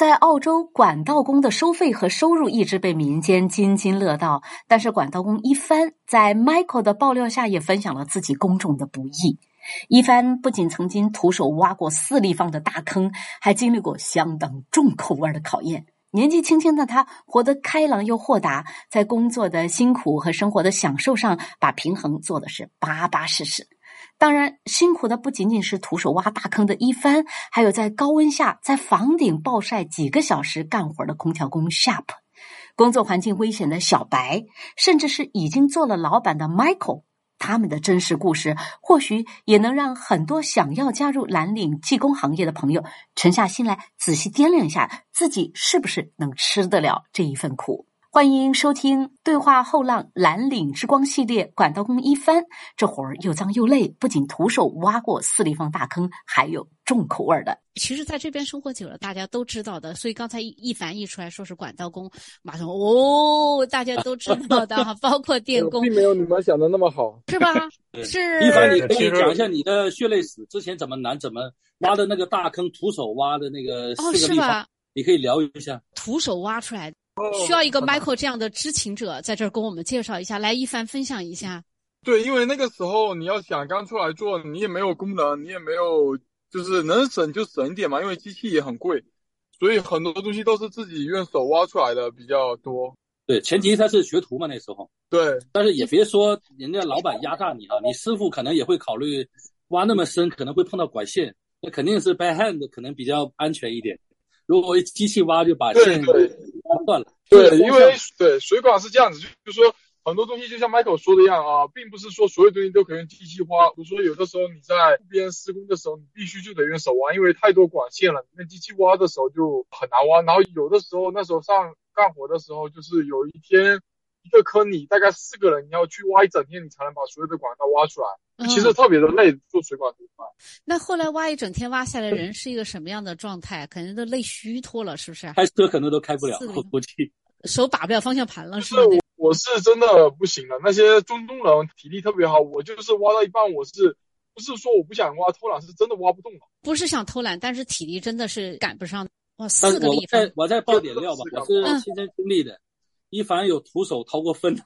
在澳洲，管道工的收费和收入一直被民间津津乐道，但是管道工一帆在 Michael 的爆料下也分享了自己工种的不易。一帆不仅曾经徒手挖过4立方的大坑，还经历过相当重口味的考验。年纪轻轻的他活得开朗又豁达，在工作的辛苦和生活的享受上把平衡做的是巴巴适适。当然，辛苦的不仅仅是徒手挖大坑的一帆，还有在高温下在房顶暴晒几个小时干活的空调工 Sharp， 工作环境危险的小白，甚至是已经做了老板的 Michael。他们的真实故事或许也能让很多想要加入蓝领技工行业的朋友沉下心来仔细掂量一下自己是不是能吃得了这一份苦。欢迎收听对话后浪蓝领之光系列，管道工一帆这活儿又脏又累，不仅徒手挖过4立方大坑，还有重口味的。 其实在这边生活久了大家都知道的，所以刚才一帆一出来说是管道工，马上大家都知道的包括电工， 并没有你们想的那么好， 是吧？是。 一帆，你可以讲一下你的血泪史，之前怎么挖的那个大坑，徒手挖的那个4个地方，你可以聊一下。 徒手挖出来需要一个 Michael 这样的知情者在这儿跟我们介绍一下，来一帆分享一下。 对，因为那个时候你要想刚出来做，你也没有功能，你也没有，就是能省就省一点嘛，因为机器也很贵，所以很多东西都是自己用手挖出来的比较多。 对，前提他是学徒嘛那时候。 对， 但是也别说人家老板压榨你啊，你师傅可能也会考虑挖那么深可能会碰到管线，那肯定是 by hand 可能比较安全一点。如果机器挖就把线挖断了。 对，因为水管是这样子，就是说很多东西就像 Michael 说的一样啊，并不是说所有东西都可以用机器挖。比如说有的时候你在路边施工的时候，你必须就得用手挖，因为太多管线了，那机器挖的时候就很难挖。然后有的时候那时候上干活的时候，就是有一天一个坑你大概4个人，你要去挖一整天，你才能把所有的管道挖出来。其实特别的累，做水管这一块。 那后来挖一整天挖下来，人是一个什么样的状态？可能都累虚脱了，是不是？ 开车可能都开不了，估计手把不了方向盘了，是吧？ 我是真的不行了。那些中东人体力特别好，我就是挖到一半，不是说我不想挖偷懒，是真的挖不动了。 不是想偷懒，但是体力真的是赶不上。哇 ，4个地方。我再爆点料吧，我是亲身经历的。一帆有徒手掏过粪。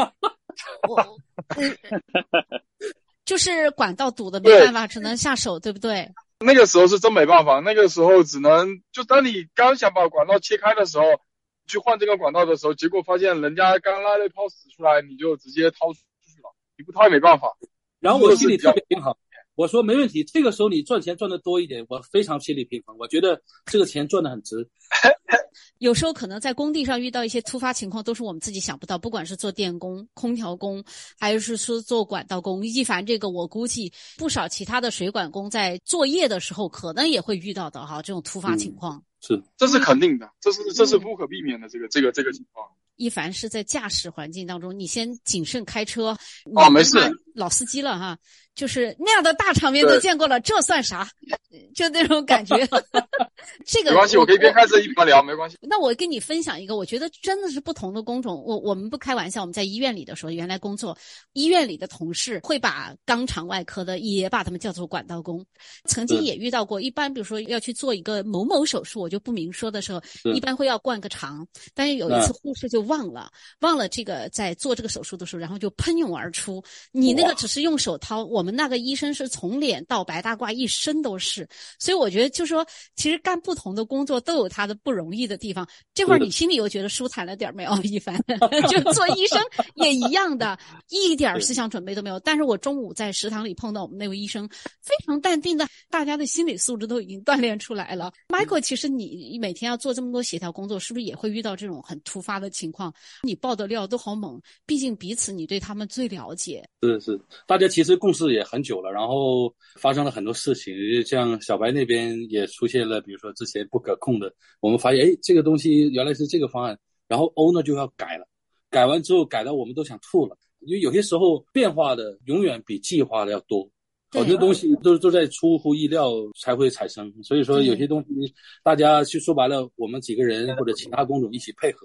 就是管道堵的没办法，只能下手，对不对？ 那个时候是真没办法，那个时候只能就当你刚想把管道切开的时候，去换这个管道的时候，结果发现人家刚拉了一泡屎出来，你就直接掏出去了，你不掏也没办法。 然后我心里特别平衡，我说没问题，这个时候你赚钱赚得多一点，我非常心理平衡，我觉得这个钱赚得很值。 有时候可能在工地上遇到一些突发情况，都是我们自己想不到，不管是做电工、空调工，还是说做管道工，一凡这个我估计不少其他的水管工在作业的时候可能也会遇到的哈，这种突发情况。 是， 这是肯定的，这是不可避免的这个情况。 一凡是在驾驶环境当中，你先谨慎开车。 没事， 老司机了哈，就是那样的大场面都见过了，这算啥？就那种感觉。这个没关系，我可以边开车一边聊，没关系。 那我跟你分享一个，我觉得真的是不同的工种。我们不开玩笑，我们在医院里的时候，原来工作，医院里的同事会把肛肠外科的也把他们叫做管道工。曾经也遇到过，一般比如说要去做一个某某手术，我就不明说的时候，一般会要灌个肠，但是有一次护士就忘了这个在做这个手术的时候，然后就喷涌而出。你那个只是用手掏，我们那个医生是从脸到白大褂一身都是。所以我觉得就说，其实干不同的工作都有他的不容易的地方。这会儿你心里又觉得舒坦了点没有？一凡就做医生也一样的，一点思想准备都没有。但是我中午在食堂里碰到我们那位医生，非常淡定的，大家的心理素质都已经锻炼出来了。Michael， 其实你每天要做这么多协调工作，是不是也会遇到这种很突发的情况？你爆的料都好猛，毕竟彼此你对他们最了解。 是，大家其实共事也很久了，然后发生了很多事情，像小白那边也出现了，比如说之前不可控的，我们发现这个东西原来是这个方案，然后 owner 就要改了，改完之后改到我们都想吐了，因为有些时候变化的永远比计划的要多，好多东西都在出乎意料才会产生，所以说有些东西大家去说白了，我们几个人或者其他工种一起配合，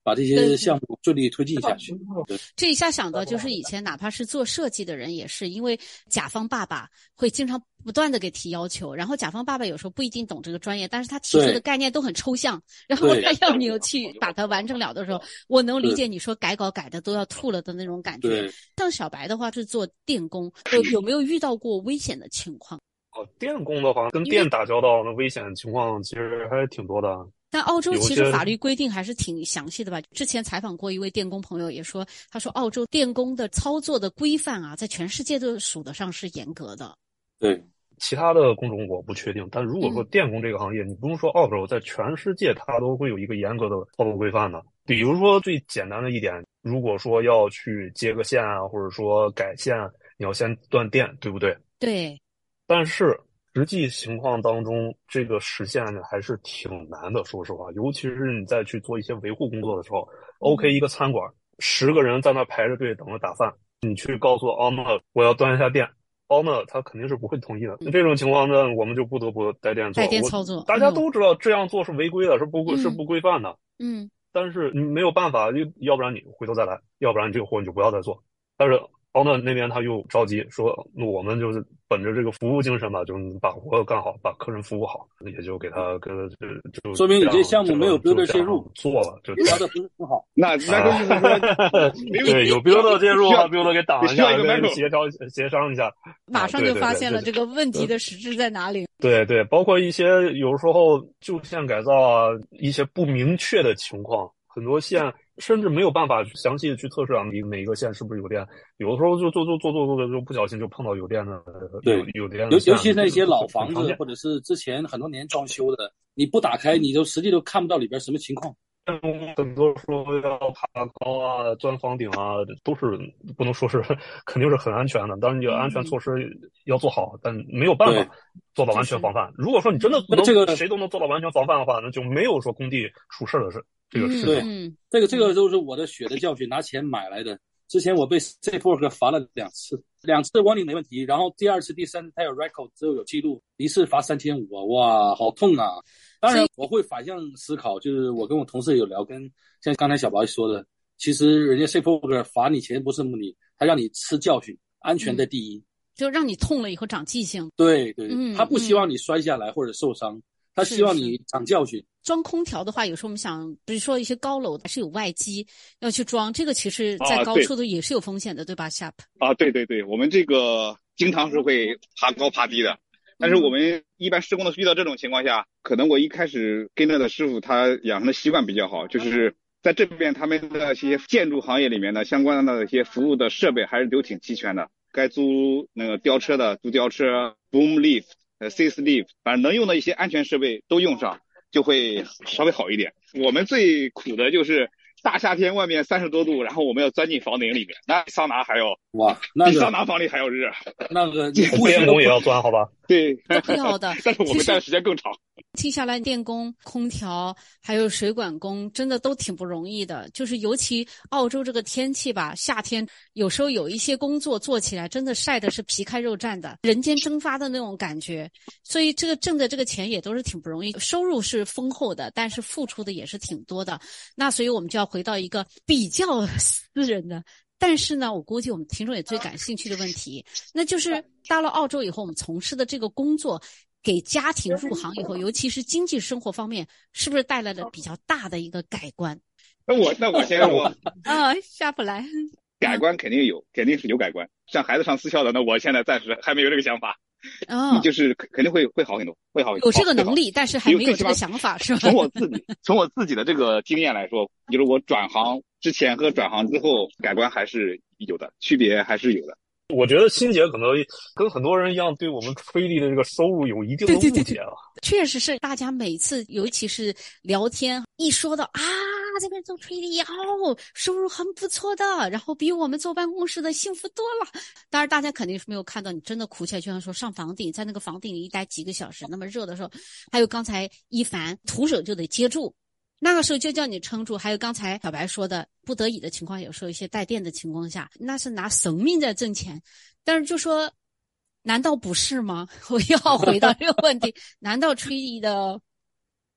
把这些项目顺利推进下去。 这一下想到就是以前哪怕是做设计的人也是，因为甲方爸爸会经常不断的给提要求，然后甲方爸爸有时候不一定懂这个专业，但是他提出的概念都很抽象，然后他要你去把它完成了的时候，我能理解你说改稿改的都要吐了的那种感觉。像小白的话是做电工，有没有遇到过危险的情况？ 电工的话跟电打交道，那危险情况其实还挺多的。 但澳洲其实法律规定还是挺详细的吧？之前采访过一位电工朋友也说，他说澳洲电工的操作的规范啊，在全世界都数得上是严格的。 对， 其他的工种我不确定，但如果说电工这个行业，你不用说澳洲，在全世界它都会有一个严格的操作规范的。比如说最简单的一点，如果说要去接个线啊，或者说改线，你要先断电，对不对？ 对。 但是实际情况当中，这个实现呢还是挺难的，说实话，尤其是你再去做一些维护工作的时候。OK， 一个餐馆10个人在那排着队等着打饭，你去告诉 owner 我要断一下电，owner 他肯定是不会同意的。这种情况呢，我们就不得不带电操作。 大家都知道这样做是违规的，是不规范的。但是你没有办法，要不然你回头再来，要不然你这个活你就不要再做。但是owner那边他又着急说，我们就是本着这个服务精神吧，就把活干好，把客人服务好，也就给他就说明你这项目没有 builder 介入做了，就抓的不是很好。 那个意思说， 对，有 builder 介入，builder 给挡一下，协商一下， 马上就发现了这个问题的实质在哪里。 对，包括一些有时候旧线改造啊，一些不明确的情况，很多线甚至没有办法详细的去测试啊，你每一个线是不是有电，有的时候就做就不小心就碰到有电的， 对， 有电的， 尤其是那些老房子或者是之前很多年装修的，你不打开你就实际都看不到里边什么情况。 很多说要爬高啊、钻房顶啊，都是不能说是肯定是很安全的，当然你安全措施要做好，但没有办法做到完全防范。如果说你真的不能谁都能做到完全防范的话，那就没有说工地出事的事。这个事情， 这个都是我的血的教训，拿钱买来的。之前我被 SafeWork 罚了2次warning 没问题，然后第2次、第3次它有 record 之后有记录，一次罚3500，哇，好痛啊！当然我会反向思考，就是我跟我同事有聊，跟像刚才小白说的，其实人家 SafeWork 罚你钱不是目的，他让你吃教训，安全在第一， 就让你痛了以后长记性。 对，他不希望你摔下来或者受伤，他希望你长教训。 装空调的话，有时候我们想，比如说一些高楼还是有外机要去装，这个其实在高处的也是有风险的，对吧 ？Sharp 对，我们这个经常是会爬高爬低的，但是我们一般施工的遇到这种情况下，可能我一开始跟着的师傅他养成的习惯比较好，就是在这边他们的一些建筑行业里面的相关的一些服务的设备还是都挺齐全的，该租那个吊车的租吊车 ，boom lift、sys lift， 反正能用的一些安全设备都用上，就会稍微好一点。我们最苦的就是大夏天外面30多度，然后我们要钻进房顶里面，那比桑拿还要比桑拿房里还要热。 那个电工也要钻，好吧？ 对， 都要的。 但是我们待的时间更长。 听下来，电工、空调还有水管工真的都挺不容易的。就是尤其澳洲这个天气吧，夏天有时候有一些工作做起来真的晒的是皮开肉绽的，人间蒸发的那种感觉。所以这个挣的这个钱也都是挺不容易，收入是丰厚的，但是付出的也是挺多的。那所以我们就要回到一个比较私人的，但是呢，我估计我们听众也最感兴趣的问题，那就是到了澳洲以后，我们从事的这个工作给家庭入行以后，尤其是经济生活方面，是不是带来了比较大的一个改观？ 那我先说下不来。 改观肯定是有改观。像孩子上私校的，那我现在暂时还没有这个想法。就是肯定会好很多，会好很多。 有这个能力，但是还没有这个想法，是吧？ 从我自己的这个经验来说，就是我转行之前和转行之后，改观还是有的，区别还是有的。 我觉得欣姐可能跟很多人一样，对我们吹力的这个收入有一定的误解了。 确实是，大家每次尤其是聊天一说到这边做吹力收入很不错的，然后比我们坐办公室的幸福多了。当然大家肯定是没有看到你真的苦起来，就像说上房顶，在那个房顶里一待几个小时，那么热的时候，还有刚才一凡徒手就得接住，那个时候就叫你撑住。还有刚才小白说的不得已的情况，有时候一些带电的情况下，那是拿生命在挣钱。但是就说难道不是吗？我要回到这个问题，难道吹力的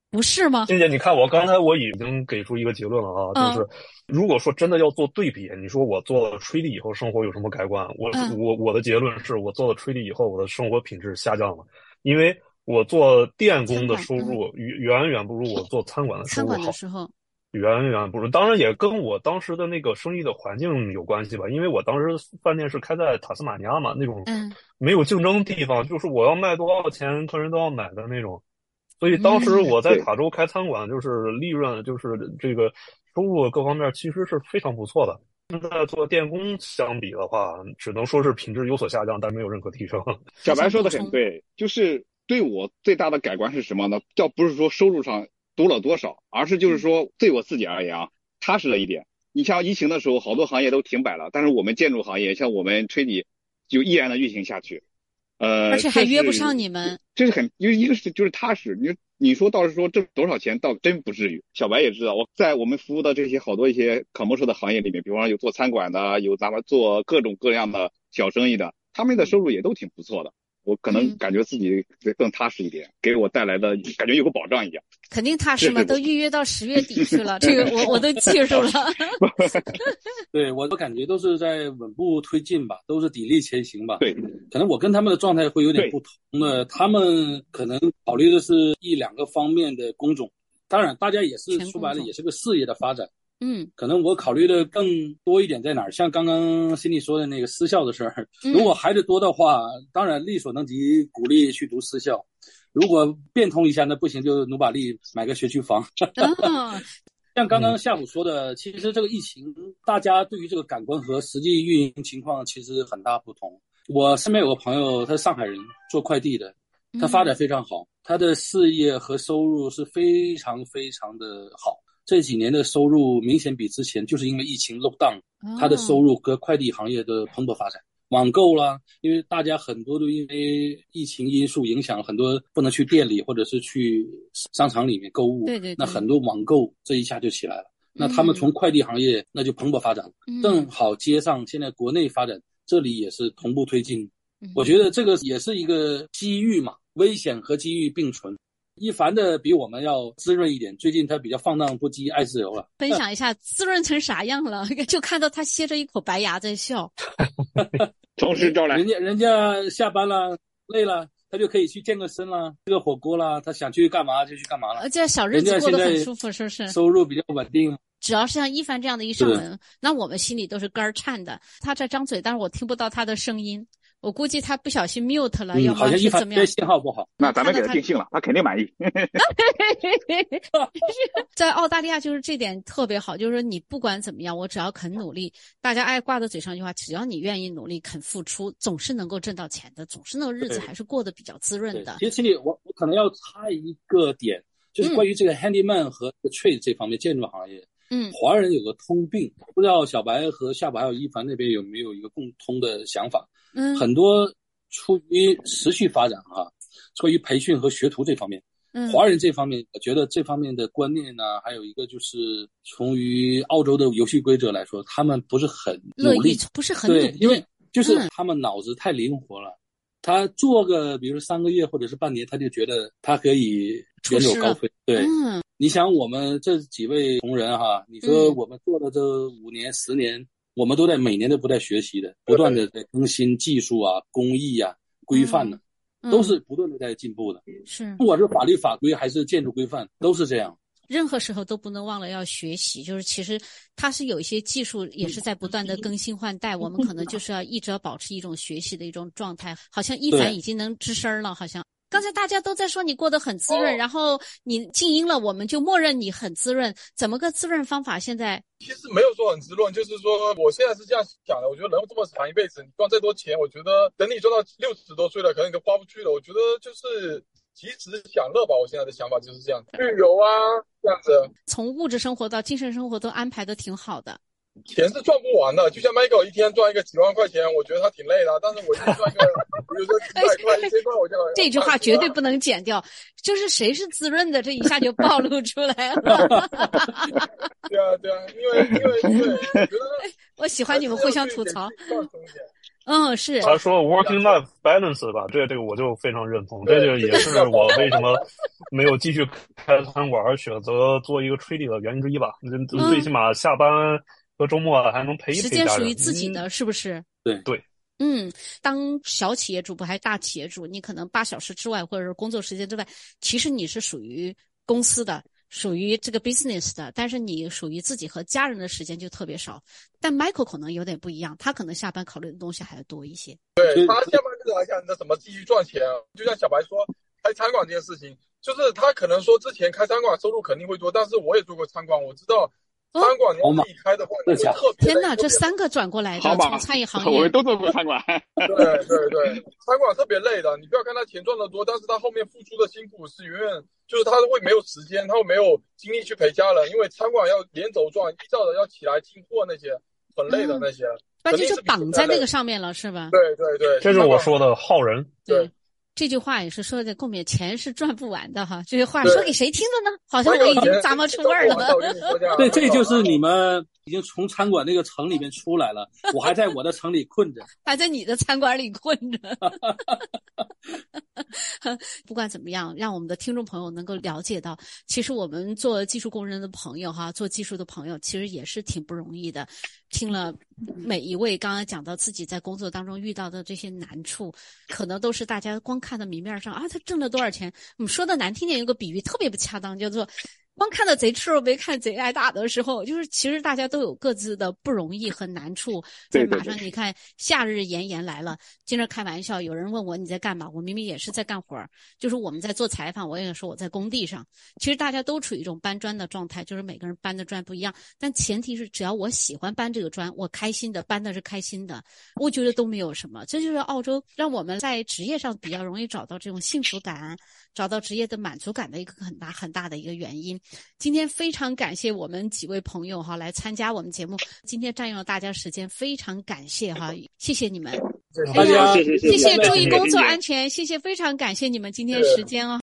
不是吗？ 静姐，你看刚才我已经给出一个结论了啊，就是如果说真的要做对比，你说我做了吹力以后生活有什么改观？我的结论是我做了吹力以后，我的生活品质下降了，因为我做电工的收入远远不如我做餐馆的收入好。远远不如，当然也跟我当时的那个生意的环境有关系吧，因为我当时饭店是开在塔斯马尼亚嘛，那种没有竞争地方，就是我要卖多少钱客人都要买的那种，所以当时我在塔州开餐馆，就是利润就是这个收入各方面其实是非常不错的。现在做电工相比的话，只能说是品质有所下降，但没有任何提升。 小白说的很对，就是对我最大的改观是什么呢？不是说收入上多了多少，而是就是说对我自己而言啊，踏实了一点。你像疫情的时候，好多行业都停摆了，但是我们建筑行业，像我们吹底就依然的运行下去。 而且还约不上你们， 这是很，因为一个是就是踏实。你说倒是说挣多少钱，倒真不至于。小白也知道，我在我们服务的这些好多一些commercial的行业里面，比方说有做餐馆的，有咱们做各种各样的小生意的，他们的收入也都挺不错的。我可能感觉自己更踏实一点，给我带来的感觉有个保障一样。 肯定踏实嘛，都预约到10月底去了，这个我都记住了。 对，我的感觉都是在稳步推进吧，都是砥砺前行吧。 对， 可能我跟他们的状态会有点不同的，他们可能考虑的是1-2个方面的工种，当然大家也是说白了也是个事业的发展。可能我考虑的更多一点在哪儿？像刚刚心里说的那个私校的事儿，如果孩子多的话，当然力所能及，鼓励去读私校。如果变通一下，那不行就努把力买个学区房。像刚刚下午说的，其实这个疫情，大家对于这个感官和实际运营情况其实很大不同。我身边有个朋友，他是上海人，做快递的，他发展非常好，他的事业和收入是非常非常的好。这几年的收入明显比之前，就是因为疫情 lockdown， 他的收入和快递行业的蓬勃发展。网购啦，因为大家很多都因为疫情因素影响，很多不能去店里或者是去商场里面购物， 对， 那很多网购这一下就起来了。那他们从快递行业那就蓬勃发展了，正好接上现在国内发展，这里也是同步推进。我觉得这个也是一个机遇嘛，危险和机遇并存。一凡的比我们要滋润一点，最近他比较放荡不羁，爱自由了。 分享一下滋润成啥样了？就看到他歇着一口白牙在笑。 同事招来， 人家下班了累了，他就可以去健个身啦，吃个火锅啦，他想去干嘛就去干嘛了。 这小日子过得很舒服，是不是？ 收入比较稳定。 只要是像一凡这样的一上门，那我们心里都是肝儿颤的。他在张嘴，但是我听不到他的声音。我估计他不小心 mute 了，要么是怎么样？ 信号不好。 那咱们给他定性了，他肯定满意。 在澳大利亚就是这点特别好，就是说你不管怎么样，我只要肯努力，大家爱挂在嘴上一句话，只要你愿意努力肯付出，总是能够挣到钱的，总是那个日子还是过得比较滋润的。 其实我可能要插一个点，就是关于这个 handyman 和 trade 这方面建筑行业。华人有个通病，不知道小白和夏白还有一凡那边有没有一个共通的想法？很多出于持续发展出于培训和学徒这方面，华人这方面，我觉得这方面的观念呢，还有一个就是从于澳洲的游戏规则来说，他们不是很努力， 不是很努力， 因为就是他们脑子太灵活了。他做个比如说3个月或者是半年，他就觉得他可以远走高飞。对，你想我们这几位同仁你说我们做的这5年10年，我们都在每年都不在学习的，不断的在更新技术工艺规范的，都是不断的在进步的。 是， 不管是法律法规还是建筑规范，都是这样。 任何时候都不能忘了要学习，就是其实它是有一些技术也是在不断的更新换代，我们可能就是要一直要保持一种学习的一种状态。好像一凡已经能吱声了，好像刚才大家都在说你过得很滋润，然后你静音了，我们就默认你很滋润。怎么个滋润方法？现在其实没有说很滋润，就是说我现在是这样想的，我觉得人这么长一辈子，你赚再多钱，我觉得等你赚到60多岁了，可能都花不去了。我觉得就是及时享乐吧，我现在的想法就是这样，旅游这样子。 从物质生活到精神生活都安排的挺好的。 钱是赚不完的，就像 Michael 一天赚一个几万块钱，我觉得他挺累的，但是我一天赚一个，比如说几百块、1000块，我就这句话绝对不能剪掉，就是谁是滋润的，这一下就暴露出来了。 对啊，因为我觉得我喜欢你们互相吐槽。 是。 他说 working life balance 吧，这个我就非常认同，这就也是我为什么没有继续开餐馆而选择做一个 trading 的原因之一吧。最起码下班和周末还能陪一陪时间属于自己的，是不是？ 对。 当小企业主不还是大企业主，你可能8小时之外或者是工作时间之外，其实你是属于公司的，属于这个 business 的，但是你属于自己和家人的时间就特别少。但 Michael 可能有点不一样，他可能下班考虑的东西还要多一些。 对，他下班就是来想着怎么继续赚钱。就像小白说开餐馆这件事情，就是他可能说之前开餐馆收入肯定会多，但是我也做过餐馆，我知道餐馆你要自己开的话，你会特别。 天哪，这3个转过来的，从餐饮行业， 我们都做过餐馆。 对，餐馆特别累的，你不要看他钱赚得多，但是他后面付出的辛苦是远远，就是他会没有时间，他会没有精力去陪家人，因为餐馆要连轴转，依照的要起来进货那些，很累的那些。 关键就绑在那个上面了，是吧？ 对， 这是我说的耗人。 对。这句话也是说的共勉，钱是赚不完的哈。这句话说给谁听的呢？好像我已经咂摸出味儿了。 对，这就是你们已经从餐馆那个城里面出来了，我还在我的城里困着， 还在你的餐馆里困着。不管怎么样，让我们的听众朋友能够了解到，其实我们做技术工人的朋友哈，做技术的朋友，其实也是挺不容易的。听了每一位刚刚讲到自己在工作当中遇到的这些难处，可能都是大家光看到明面上啊，他挣了多少钱。我们说的难听点，有个比喻特别不恰当，叫做光看到贼吃肉没看贼挨打的时候，就是其实大家都有各自的不容易和难处。 对， 马上你看夏日炎炎来了，经常开玩笑，有人问我你在干嘛，我明明也是在干活，就是我们在做采访，我也说我在工地上。其实大家都处于一种搬砖的状态，就是每个人搬的砖不一样，但前提是只要我喜欢搬这个砖，我开心的搬的是开心的，我觉得都没有什么。这就是澳洲让我们在职业上比较容易找到这种幸福感，找到职业的满足感的一个很大的一个原因。今天非常感谢我们几位朋友哈来参加我们节目，今天占用了大家时间，非常感谢哈，谢谢你们， 大家谢谢，注意工作安全，谢谢，非常感谢你们今天时间哦。